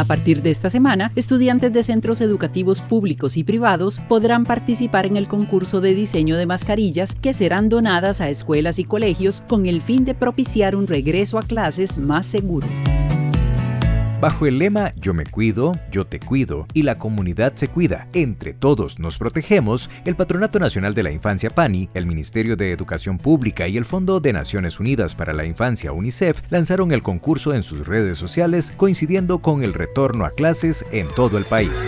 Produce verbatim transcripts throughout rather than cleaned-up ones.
A partir de esta semana, estudiantes de centros educativos públicos y privados podrán participar en el concurso de diseño de mascarillas que serán donadas a escuelas y colegios con el fin de propiciar un regreso a clases más seguro. Bajo el lema Yo me cuido, yo te cuido y la comunidad se cuida, entre todos nos protegemos, el Patronato Nacional de la Infancia PANI, el Ministerio de Educación Pública y el Fondo de Naciones Unidas para la Infancia UNICEF lanzaron el concurso en sus redes sociales coincidiendo con el retorno a clases en todo el país.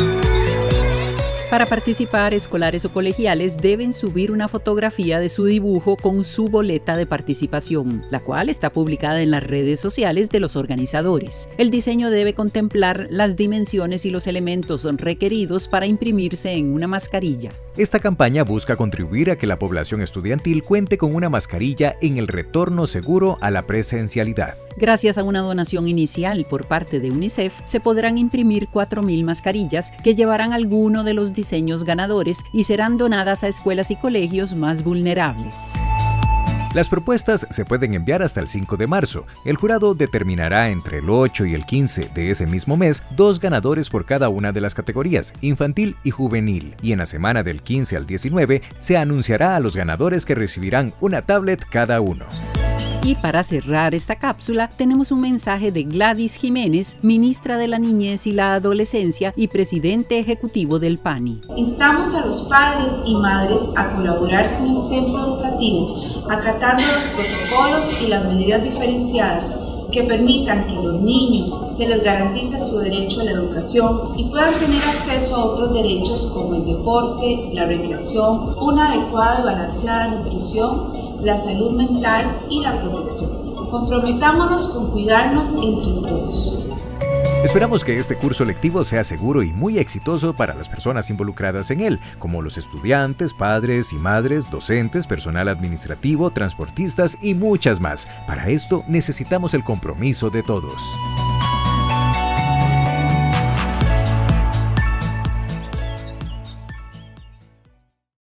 Para participar, escolares o colegiales deben subir una fotografía de su dibujo con su boleta de participación, la cual está publicada en las redes sociales de los organizadores. El diseño debe contemplar las dimensiones y los elementos requeridos para imprimirse en una mascarilla. Esta campaña busca contribuir a que la población estudiantil cuente con una mascarilla en el retorno seguro a la presencialidad. Gracias a una donación inicial por parte de UNICEF, se podrán imprimir cuatro mil mascarillas que llevarán alguno de los diseños ganadores y serán donadas a escuelas y colegios más vulnerables. Las propuestas se pueden enviar hasta el cinco de marzo. El jurado determinará entre el ocho y el quince de ese mismo mes dos ganadores por cada una de las categorías, infantil y juvenil. Y en la semana del quince al diecinueve se anunciará a los ganadores que recibirán una tablet cada uno. Y para cerrar esta cápsula, tenemos un mensaje de Gladys Jiménez, ministra de la Niñez y la Adolescencia y presidente ejecutivo del PANI. Instamos a los padres y madres a colaborar con el centro educativo, acatando los protocolos y las medidas diferenciadas que permitan que los niños se les garantice su derecho a la educación y puedan tener acceso a otros derechos como el deporte, la recreación, una adecuada y balanceada nutrición, la salud mental y la protección. Comprometámonos con cuidarnos entre todos. Esperamos que este curso lectivo sea seguro y muy exitoso para las personas involucradas en él, como los estudiantes, padres y madres, docentes, personal administrativo, transportistas y muchas más. Para esto necesitamos el compromiso de todos.